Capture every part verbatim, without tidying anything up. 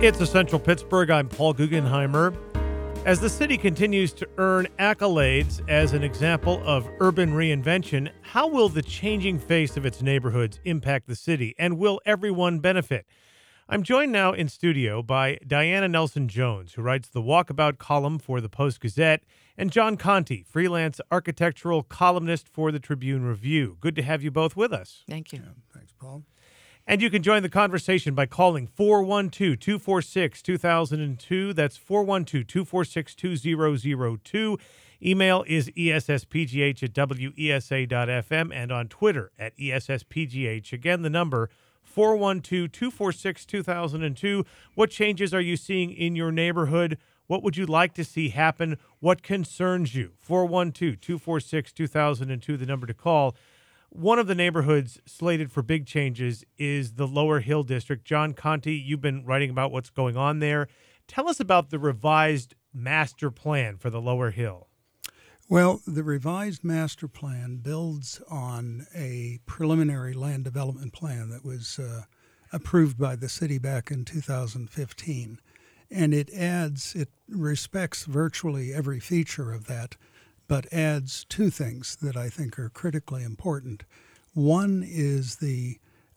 It's Essential Pittsburgh. I'm Paul Guggenheimer. As the city continues to earn accolades as an example of urban reinvention, how will the changing face of its neighborhoods impact the city, and will everyone benefit? I'm joined now in studio by Diana Nelson-Jones, who writes the Walkabout column for the Post-Gazette, and John Conte, freelance architectural columnist for the Tribune Review. Good to have you both with us. Thank you. Yeah, thanks, Paul. And you can join the conversation by calling four one two, two four six, two thousand two. That's four one two, two four six, two zero zero two. Email is E S S P G H at W E S A dot F M and on Twitter at E S S P G H. Again, the number four one two, two four six, two thousand two. What changes are you seeing in your neighborhood? What would you like to see happen? What concerns you? four one two, two four six, two thousand two, the number to call. One of the neighborhoods slated for big changes is the Lower Hill District. John Conte, you've been writing about what's going on there. Tell us about the revised master plan for the Lower Hill. Well, the revised master plan builds on a preliminary land development plan that was uh, approved by the city back in two thousand fifteen. And it adds, it respects virtually every feature of that, but adds two things that I think are critically important. One is the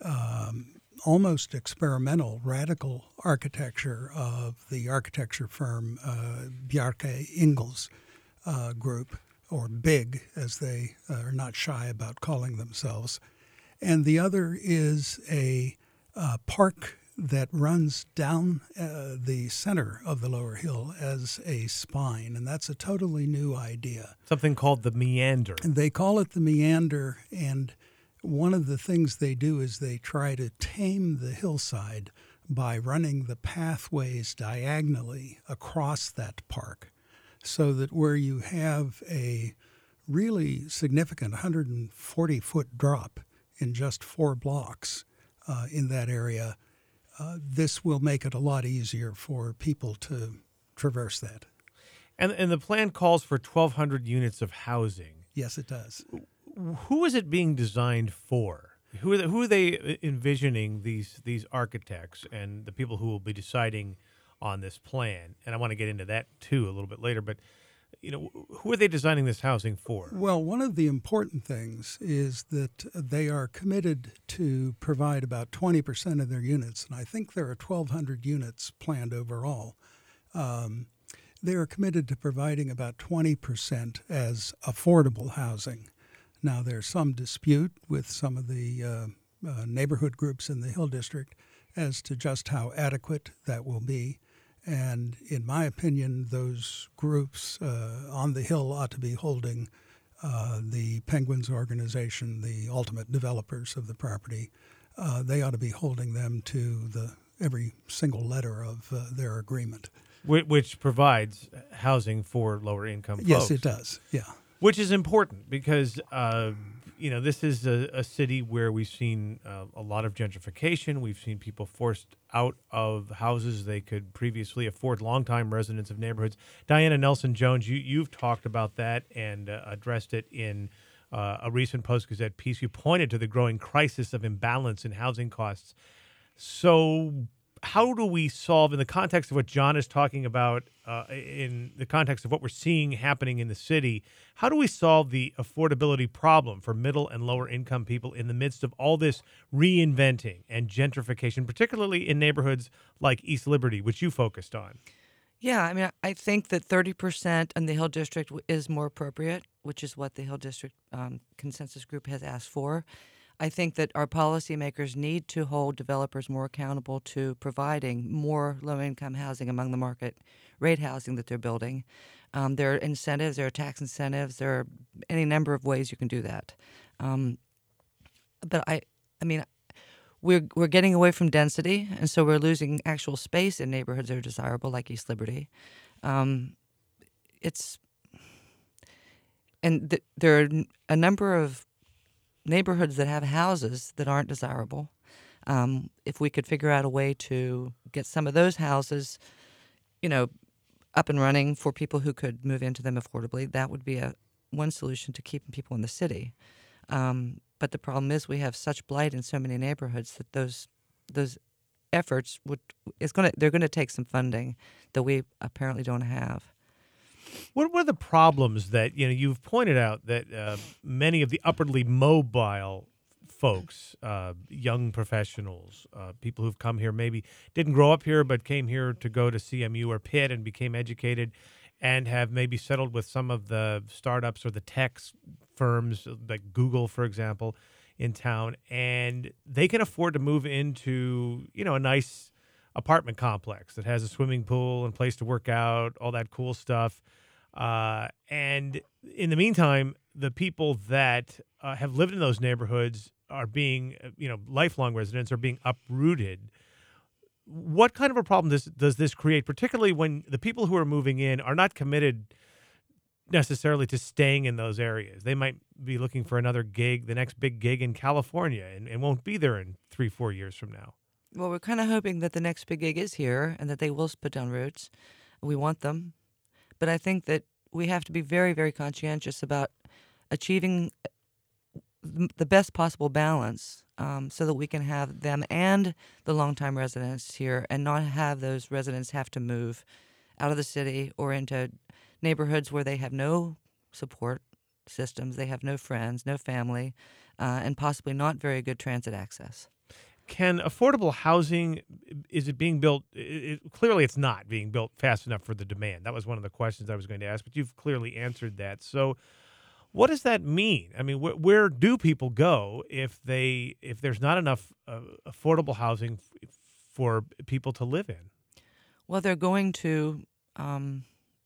um, almost experimental, radical architecture of the architecture firm uh, Bjarke Ingels uh, Group, or BIG, as they are not shy about calling themselves. And the other is a uh, park that runs down uh, the center of the Lower Hill as a spine, and that's a totally new idea. Something called the Meander. And they call it the Meander, and one of the things they do is they try to tame the hillside by running the pathways diagonally across that park, so that where you have a really significant one hundred forty foot drop in just four blocks uh, in that area, Uh, this will make it a lot easier for people to traverse that. And and the plan calls for twelve hundred units of housing. Yes, it does. Who is it being designed for? Who are they, who are they envisioning, these these architects and the people who will be deciding on this plan? And I want to get into that too a little bit later. But you know, who are they designing this housing for? Well, one of the important things is that they are committed to provide about twenty percent of their units, and I think there are twelve hundred units planned overall. Um, they are committed to providing about twenty percent as affordable housing. Now, there's some dispute with some of the uh, uh, neighborhood groups in the Hill District as to just how adequate that will be. And in my opinion, those groups uh, on the Hill ought to be holding uh, the Penguins organization, the ultimate developers of the property. Uh, they ought to be holding them to the every single letter of uh, their agreement. Which provides housing for lower income folks. Yes, it does, yeah. Which is important because, uh, you know, this is a, a city where we've seen uh, a lot of gentrification. We've seen people forced out of houses they could previously afford, longtime residents of neighborhoods. Diana Nelson-Jones, you, you've talked about that and uh, addressed it in uh, a recent Post-Gazette piece. You pointed to the growing crisis of imbalance in housing costs. So how do we solve, in the context of what John is talking about, uh, in the context of what we're seeing happening in the city, how do we solve the affordability problem for middle and lower income people in the midst of all this reinventing and gentrification, particularly in neighborhoods like East Liberty, which you focused on? Yeah, I mean, I think that thirty percent in the Hill District is more appropriate, which is what the Hill District um, Consensus Group has asked for. I think that our policymakers need to hold developers more accountable to providing more low-income housing among the market rate housing that they're building. Um, there are incentives, there are tax incentives, there are any number of ways you can do that. Um, but I, I mean, we're we're getting away from density, and so we're losing actual space in neighborhoods that are desirable, like East Liberty. Um, it's and th- there are a number of neighborhoods that have houses that aren't desirable. Um, if we could figure out a way to get some of those houses, you know, up and running for people who could move into them affordably, that would be a one solution to keeping people in the city. Um, but the problem is we have such blight in so many neighborhoods that those those efforts would it's going to they're going to take some funding that we apparently don't have. What were the problems that, you know, you've pointed out that uh, many of the upwardly mobile folks, uh, young professionals, uh, people who've come here, maybe didn't grow up here, but came here to go to C M U or Pitt and became educated and have maybe settled with some of the startups or the tech firms like Google, for example, in town, and they can afford to move into, you know, a nice apartment complex that has a swimming pool and place to work out, all that cool stuff. Uh, and in the meantime, the people that uh, have lived in those neighborhoods are being, you know, lifelong residents are being uprooted. What kind of a problem does, does this create, particularly when the people who are moving in are not committed necessarily to staying in those areas? They might be looking for another gig, the next big gig in California, and, and won't be there in three, four years from now. Well, we're kind of hoping that the next big gig is here and that they will put down roots. We want them. But I think that we have to be very, very conscientious about achieving the best possible balance um, so that we can have them and the longtime residents here and not have those residents have to move out of the city or into neighborhoods where they have no support systems, they have no friends, no family, uh, and possibly not very good transit access. Can affordable housing, is it being built? It, it, clearly, it's not being built fast enough for the demand. That was one of the questions I was going to ask, but you've clearly answered that. So what does that mean? I mean, wh- where do people go if they if there's not enough uh, affordable housing f- for people to live in? Well, they're going to um,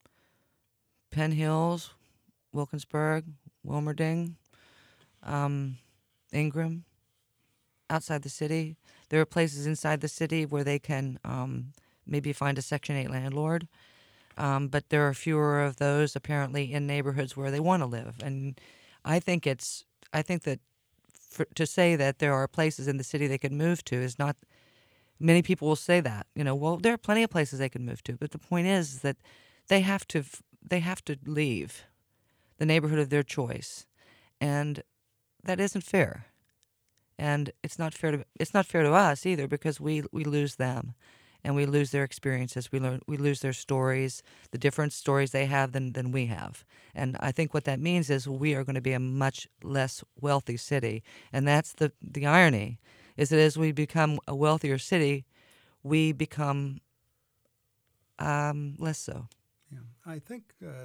Penn Hills, Wilkinsburg, Wilmerding, um, Ingram. Outside the city. There are places inside the city where they can um, maybe find a Section eight landlord, um, but there are fewer of those apparently in neighborhoods where they want to live. And I think it's I think that for, to say that there are places in the city they could move to is not. Many people will say that, you know, well, there are plenty of places they can move to, but the point is that they have to they have to leave the neighborhood of their choice, and that isn't fair. And it's not fair to it's not fair to us either, because we, we lose them, and we lose their experiences. We learn we lose their stories, the different stories they have than, than we have. And I think what that means is we are going to be a much less wealthy city. And that's the the irony, is that as we become a wealthier city, we become um, less so. Yeah, I think uh,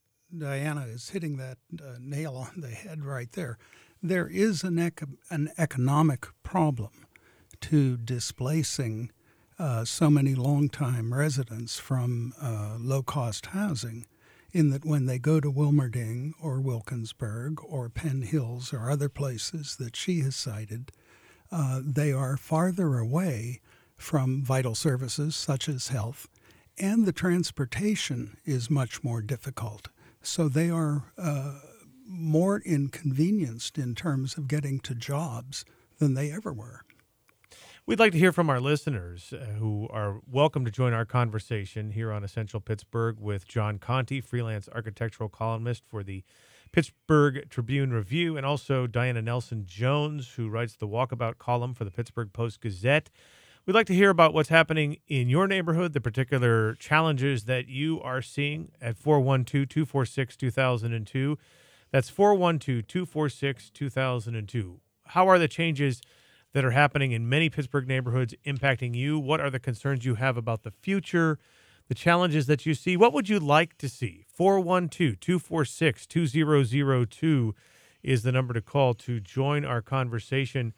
Diana is hitting that uh, nail on the head right there. There is an, ec- an economic problem to displacing uh, so many longtime residents from uh, low-cost housing, in that when they go to Wilmerding or Wilkinsburg or Penn Hills or other places that she has cited, uh, they are farther away from vital services such as health, and the transportation is much more difficult. So they are uh, more inconvenienced in terms of getting to jobs than they ever were. We'd like to hear from our listeners uh, who are welcome to join our conversation here on Essential Pittsburgh with John Conte, freelance architectural columnist for the Pittsburgh Tribune Review, and also Diana Nelson-Jones, who writes the Walkabout column for the Pittsburgh Post-Gazette. We'd like to hear about what's happening in your neighborhood, the particular challenges that you are seeing at four one two, two four six, two thousand two. That's four one two, two four six, two thousand two. How are the changes that are happening in many Pittsburgh neighborhoods impacting you? What are the concerns you have about the future, the challenges that you see? What would you like to see? four one two, two four six, two thousand two is the number to call to join our conversation.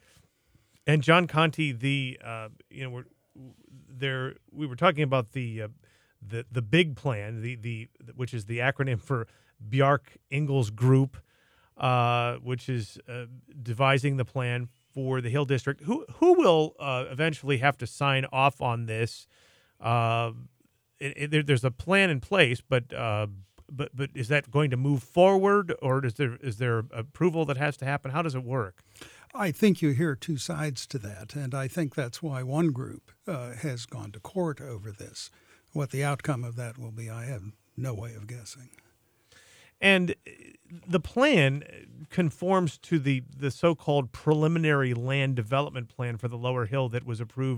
And John Conte, the uh, you know, we're there. We were talking about the uh, the the big plan, the the which is the acronym for Bjark Ingels Group, uh, which is uh, devising the plan for the Hill District. Who who will uh, eventually have to sign off on this? Uh, it, it, there, there's a plan in place, but uh, but but is that going to move forward, or is there is there approval that has to happen? How does it work? I think you hear two sides to that, and I think that's why one group uh, has gone to court over this. What the outcome of that will be, I have no way of guessing. And the plan conforms to the, the so-called preliminary land development plan for the Lower Hill that was approved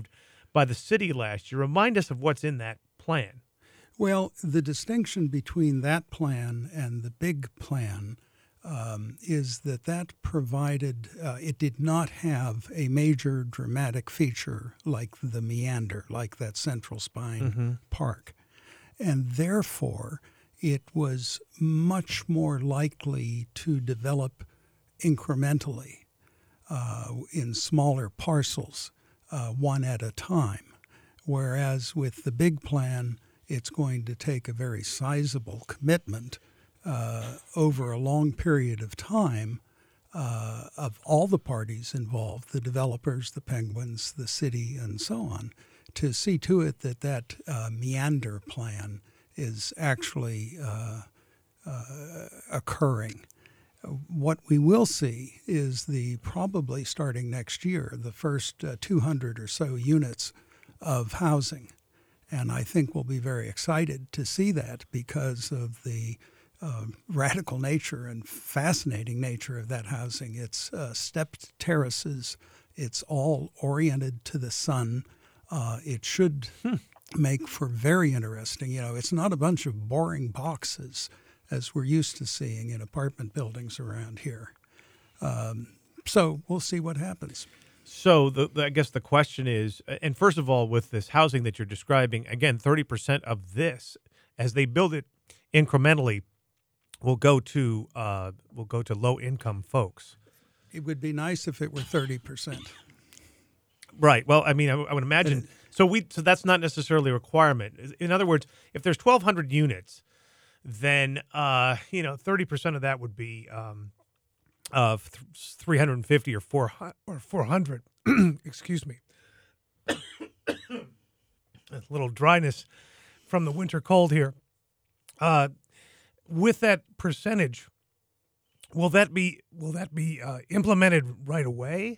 by the city last year. Remind us of what's in that plan. Well, the distinction between that plan and the big plan um, is that that provided, uh, it did not have a major dramatic feature like the meander, like that Central Spine Mm-hmm. Park. And therefore, it was much more likely to develop incrementally uh, in smaller parcels, uh, one at a time. Whereas with the big plan, it's going to take a very sizable commitment uh, over a long period of time uh, of all the parties involved, the developers, the Penguins, the city, and so on, to see to it that that uh, meander plan is actually uh, uh, occurring. What we will see is the probably starting next year, the first uh, two hundred or so units of housing. And I think we'll be very excited to see that because of the uh, radical nature and fascinating nature of that housing. It's uh, stepped terraces. It's all oriented to the sun. Uh, it should hmm. make for very interesting. You know, it's not a bunch of boring boxes as we're used to seeing in apartment buildings around here. Um, so we'll see what happens. So the, the, I guess the question is, and first of all, with this housing that you're describing, again, thirty percent of this, as they build it incrementally, will go to uh, will go to low-income folks. It would be nice if it were thirty percent. Right. Well, I mean, I, I would imagine. So we. So that's not necessarily a requirement. In other words, if there's twelve hundred units, then uh, you know, thirty percent of that would be um, of th- three hundred fifty or four or four hundred. Excuse me. A little dryness from the winter cold here. Uh, with that percentage, will that be will that be uh, implemented right away?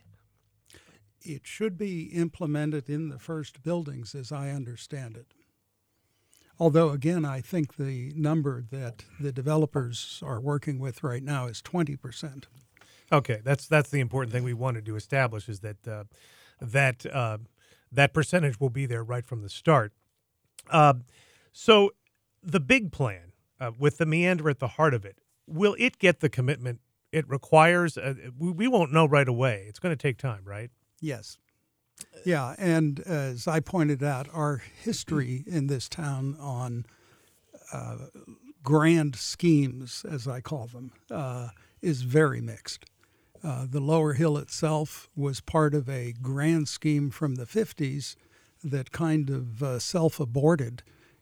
It should be implemented in the first buildings, as I understand it. Although, again, I think the number that the developers are working with right now is twenty percent. Okay, that's that's the important thing we wanted to establish, is that uh, that uh, that percentage will be there right from the start. Uh, so the big plan, uh, with the meander at the heart of it, will it get the commitment it requires? Uh, we, we won't know right away. It's going to take time, right? Yes. Yeah, and as I pointed out, our history in this town on uh, grand schemes, as I call them, uh, is very mixed. Uh, the Lower Hill itself was part of a grand scheme from the fifties that kind of uh, self-aborted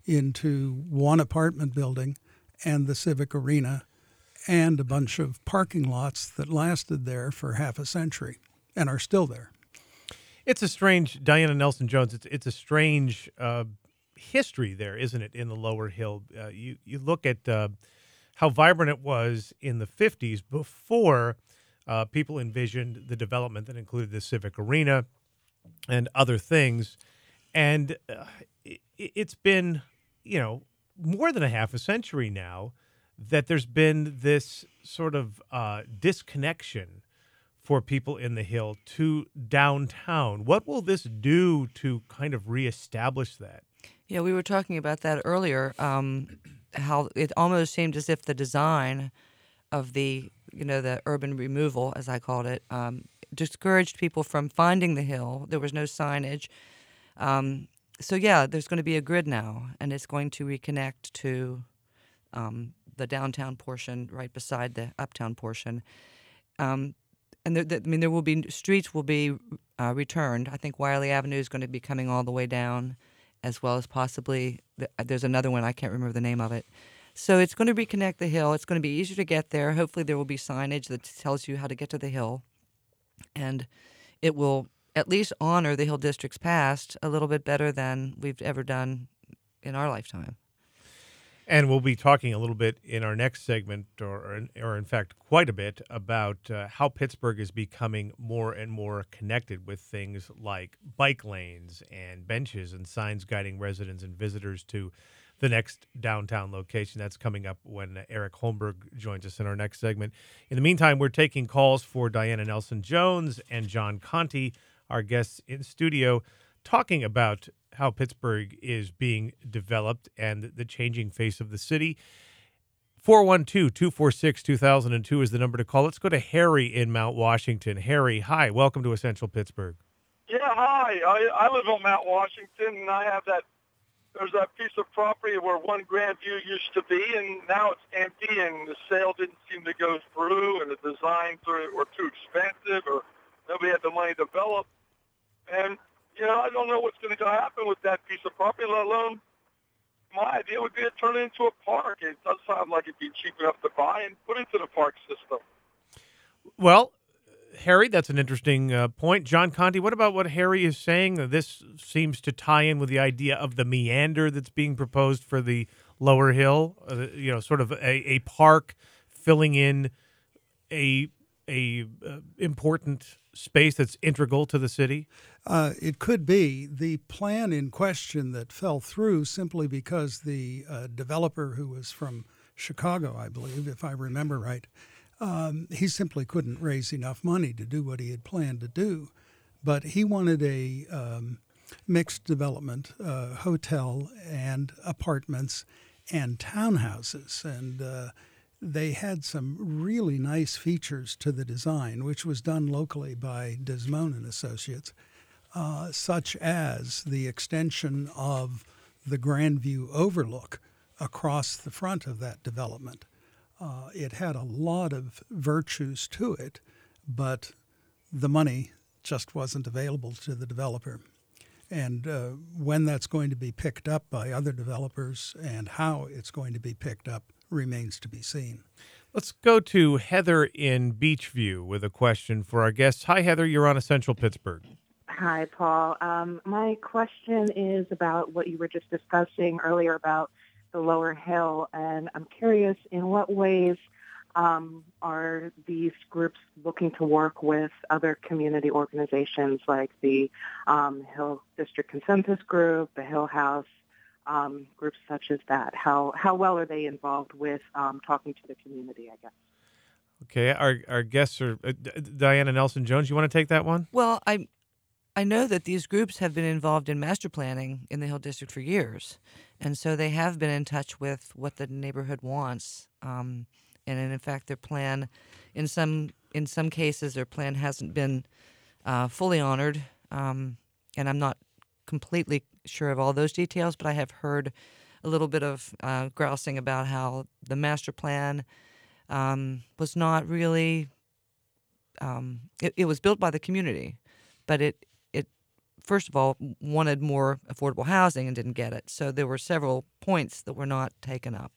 into one apartment building and the Civic Arena and a bunch of parking lots that lasted there for half a century and are still there. It's a strange, Diana Nelson-Jones, it's it's a strange uh, history there, isn't it, in the Lower Hill? Uh, you, you look at uh, how vibrant it was in the fifties before uh, people envisioned the development that included the Civic Arena and other things. And uh, it, it's been, you know, more than a half a century now that there's been this sort of uh, disconnection for people in the Hill to downtown. What will this do to kind of reestablish that? Yeah, we were talking about that earlier, um, how it almost seemed as if the design of the, you know, the urban removal, as I called it, um, discouraged people from finding the Hill. There was no signage. Um, so, yeah, there's going to be a grid now, and it's going to reconnect to um, the downtown portion right beside the uptown portion. Um, And there, I mean, there will be streets will be uh, returned. I think Wiley Avenue is going to be coming all the way down, as well as possibly the, there's another one, I can't remember the name of it. So it's going to reconnect the Hill. It's going to be easier to get there. Hopefully, there will be signage that tells you how to get to the Hill, and it will at least honor the Hill District's past a little bit better than we've ever done in our lifetime. And we'll be talking a little bit in our next segment, or, or in fact, quite a bit, about uh, how Pittsburgh is becoming more and more connected with things like bike lanes and benches and signs guiding residents and visitors to the next downtown location. That's coming up when Eric Holmberg joins us in our next segment. In the meantime, we're taking calls for Diana Nelson-Jones and John Conte, our guests in studio, talking about how Pittsburgh is being developed and the changing face of the city. four one two, two four six, two thousand two is the number to call. Let's go to Harry in Mount Washington. Harry, hi. Welcome to Essential Pittsburgh. Yeah, hi. I, I live on Mount Washington, and I have that, there's that piece of property where one Grandview used to be, and now it's empty, and the sale didn't seem to go through, and the designs were, were too expensive, or nobody had the money to develop. And, you know, I don't know what's going to happen with that piece of property, let alone my idea would be to turn it into a park. It does sound like it'd be cheap enough to buy and put into the park system. Well, Harry, that's an interesting uh, point. John Conti, what about what Harry is saying? This seems to tie in with the idea of the meander that's being proposed for the lower hill, uh, you know, sort of a, a park filling in a a uh, important space that's integral to the city? Uh, it could be. The plan in question that fell through simply because the uh, developer, who was from Chicago, I believe, if I remember right, um, he simply couldn't raise enough money to do what he had planned to do. But he wanted a um, mixed development, uh, hotel and apartments and townhouses. And uh, they had some really nice features to the design, which was done locally by Desmond and Associates. Uh, such as the extension of the Grandview overlook across the front of that development. Uh, it had a lot of virtues to it, but the money just wasn't available to the developer. And uh, when that's going to be picked up by other developers and how it's going to be picked up remains to be seen. Let's go to Heather in Beachview with a question for our guests. Hi, Heather. You're on Essential Pittsburgh. Hi, Paul. Um, my question is about what you were just discussing earlier about the lower hill, and I'm curious in what ways um, are these groups looking to work with other community organizations like the um, Hill District Consensus Group, the Hill House, um, groups such as that? How how well are they involved with um, talking to the community, I guess? Okay, our our guests are uh, D- Diana Nelson-Jones. You want to take that one? Well, I I know that these groups have been involved in master planning in the Hill District for years, and so they have been in touch with what the neighborhood wants. Um, and in fact, their plan, in some in some cases, their plan hasn't been uh, fully honored. Um, and I'm not completely sure of all those details, but I have heard a little bit of uh, grousing about how the master plan um, was not really. Um, it, it was built by the community, but it. First of all, wanted more affordable housing and didn't get it. So there were several points that were not taken up.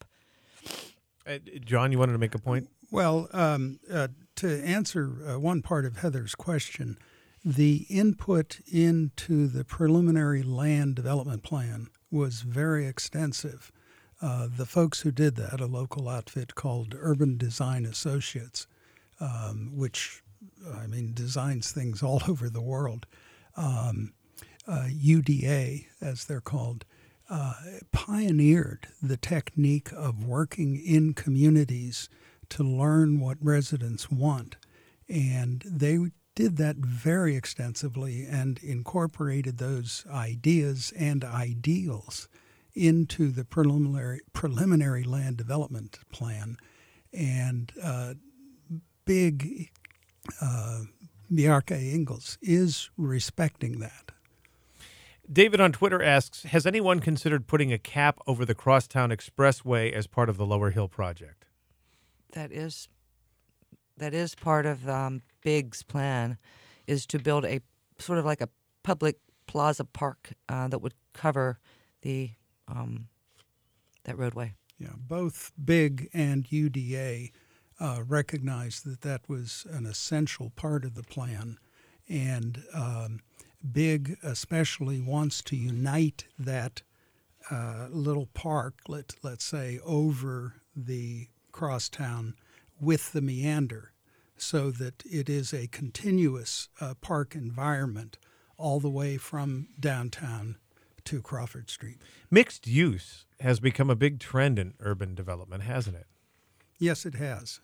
Uh, John, you wanted to make a point? Well, um, uh, to answer uh, one part of Heather's question, the input into the preliminary land development plan was very extensive. Uh, the folks who did that, a local outfit called Urban Design Associates, um, which, I mean, designs things all over the world, Um, uh, U D A, as they're called, uh, pioneered the technique of working in communities to learn what residents want. And they did that very extensively and incorporated those ideas and ideals into the preliminary, preliminary land development plan. And uh, big uh, Bjarke Ingels is respecting that. David on Twitter asks, has anyone considered putting a cap over the Crosstown Expressway as part of the Lower Hill project? That is that is part of um, Big's plan, is to build a sort of like a public plaza park uh, that would cover the um, that roadway. Yeah, both Big and U D A Uh, recognized that that was an essential part of the plan. And um, Big especially wants to unite that uh, little park, let, let's say, over the crosstown with the meander so that it is a continuous uh, park environment all the way from downtown to Crawford Street. Mixed use has become a big trend in urban development, hasn't it? Yes, it has.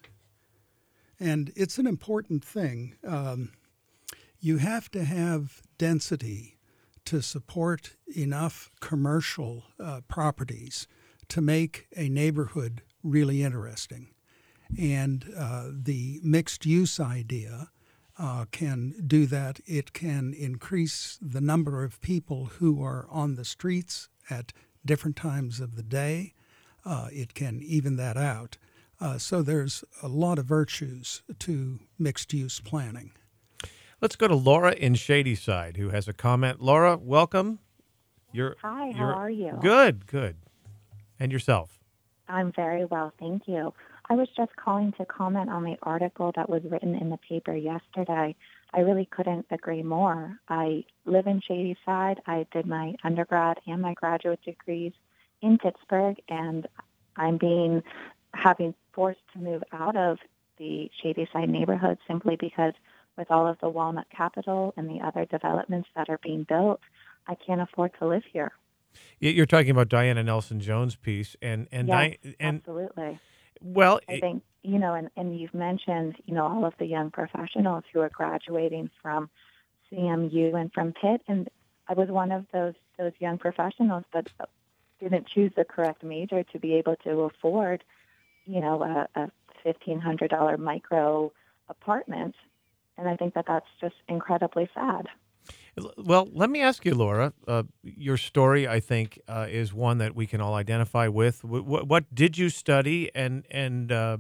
And it's an important thing. Um, you have to have density to support enough commercial uh, properties to make a neighborhood really interesting. And uh, the mixed use idea uh, can do that. It can increase the number of people who are on the streets at different times of the day. Uh, it can even that out. Uh, so there's a lot of virtues to mixed use planning. Let's go to Laura in Shadyside, who has a comment. Laura, welcome. You're, Hi, how you're, are you? Good, good. And yourself? I'm very well, thank you. I was just calling to comment on the article that was written in the paper yesterday. I really couldn't agree more. I live in Shadyside. I did my undergrad and my graduate degrees in Pittsburgh, and I'm being having forced to move out of the Shadyside neighborhood simply because with all of the Walnut Capital and the other developments that are being built, I can't afford to live here. You're talking about Diana Nelson Jones' piece, and and Yes, Di- and absolutely. well, I think, you know, and, and you've mentioned, you know, all of the young professionals who are graduating from C M U and from Pitt, and I was one of those those young professionals that didn't choose the correct major to be able to afford, you know, a, a fifteen hundred dollars micro apartment. And I think that that's just incredibly sad. Well, let me ask you, Laura. Uh, your story, I think, uh, is one that we can all identify with. What, what did you study, and and uh,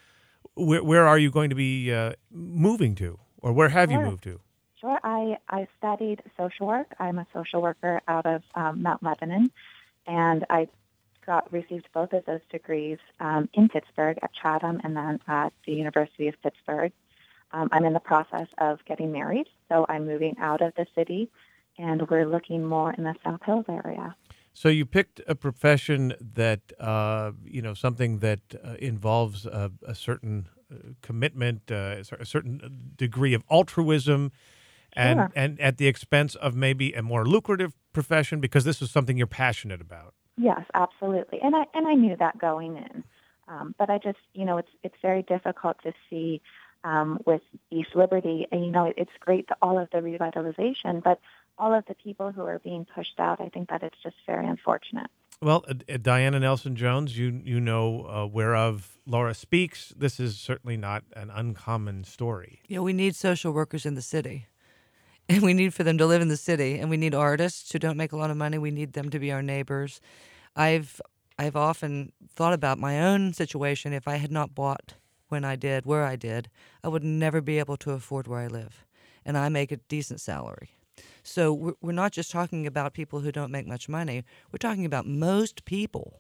where where are you going to be uh, moving to, or where have Sure. you moved to? Sure. I, I studied social work. I'm a social worker out of um, Mount Lebanon, and I got received both of those degrees um, in Pittsburgh at Chatham and then at the University of Pittsburgh. Um, I'm in the process of getting married, so I'm moving out of the city, and we're looking more in the South Hills area. So you picked a profession that, uh, you know, something that uh, involves a, a certain uh, commitment, uh, a certain degree of altruism, and, Sure. and at the expense of maybe a more lucrative profession, because this is something you're passionate about. Yes, absolutely, and I and I knew that going in, um, but I just, you know, it's it's very difficult to see. Um, with East Liberty, and you know, it's great to all of the revitalization, but all of the people who are being pushed out, I think that it's just very unfortunate. Well, uh, uh, Diana Nelson Jones, you you know uh, whereof Laura speaks. This is certainly not an uncommon story. Yeah, we need social workers in the city. And we need for them to live in the city. And we need artists who don't make a lot of money. We need them to be our neighbors. I've I've often thought about my own situation. If I had not bought when I did, where I did, I would never be able to afford where I live. And I make a decent salary. So we're, we're not just talking about people who don't make much money. We're talking about most people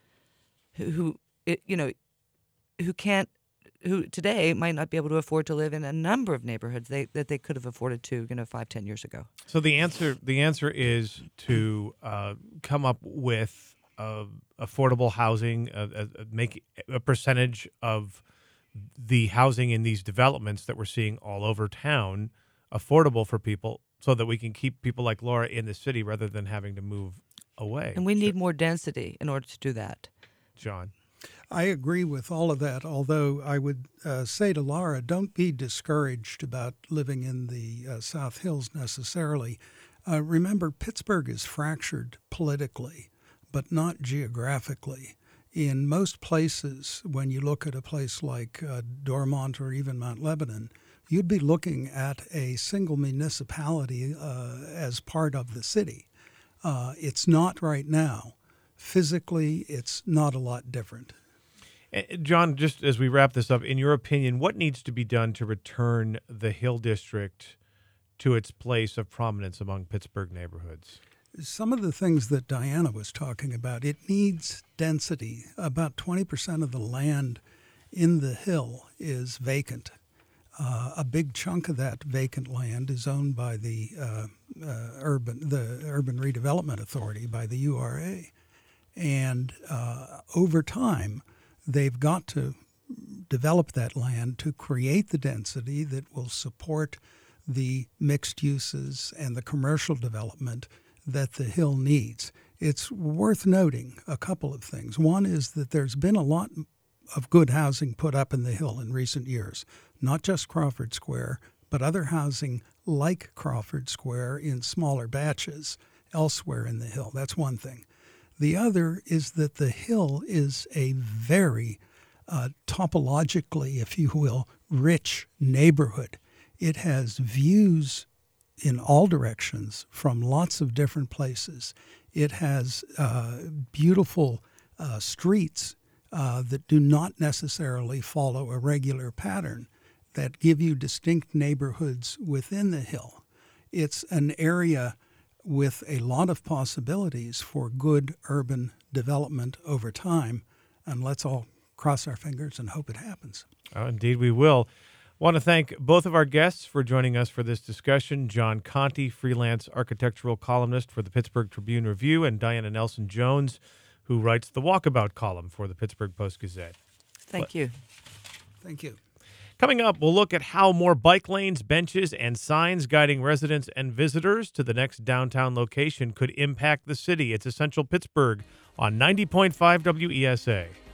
who, who it, you know, who can't, who today might not be able to afford to live in a number of neighborhoods they, that they could have afforded to, you know, five, ten years ago. So the answer the answer is to uh, come up with uh, affordable housing, uh, uh, make a percentage of the housing in these developments that we're seeing all over town affordable for people, so that we can keep people like Laura in the city rather than having to move away. And we need more density in order to do that. John. I agree with all of that, although I would uh, say to Laura, don't be discouraged about living in the uh, South Hills necessarily. Uh, remember, Pittsburgh is fractured politically, but not geographically. In most places, when you look at a place like uh, Dormont or even Mount Lebanon, you'd be looking at a single municipality uh, as part of the city. Uh, it's not right now. Physically, it's not a lot different. Uh, John, just as we wrap this up, in your opinion, what needs to be done to return the Hill District to its place of prominence among Pittsburgh neighborhoods? Some of the things that Diana was talking about, it needs density. About twenty percent of the land in the Hill is vacant. Uh, a big chunk of that vacant land is owned by the uh, uh, urban the Urban Redevelopment Authority, by the U R A. And uh, over time, they've got to develop that land to create the density that will support the mixed uses and the commercial development that the Hill needs. It's worth noting a couple of things. One is that there's been a lot of good housing put up in the Hill in recent years, not just Crawford Square, but other housing like Crawford Square in smaller batches elsewhere in the Hill. That's one thing. The other is that the Hill is a very uh, topologically, if you will, rich neighborhood. It has views in all directions from lots of different places. It has uh, beautiful uh, streets uh, that do not necessarily follow a regular pattern, that give you distinct neighborhoods within the Hill. It's an area with a lot of possibilities for good urban development over time, and let's all cross our fingers and hope it happens. Oh, indeed we will. Want to thank both of our guests for joining us for this discussion. John Conte, freelance architectural columnist for the Pittsburgh Tribune Review, and Diana Nelson-Jones, who writes the Walkabout column for the Pittsburgh Post-Gazette. Thank you. Thank you. Coming up, we'll look at how more bike lanes, benches, and signs guiding residents and visitors to the next downtown location could impact the city. It's Essential Pittsburgh on ninety point five W E S A.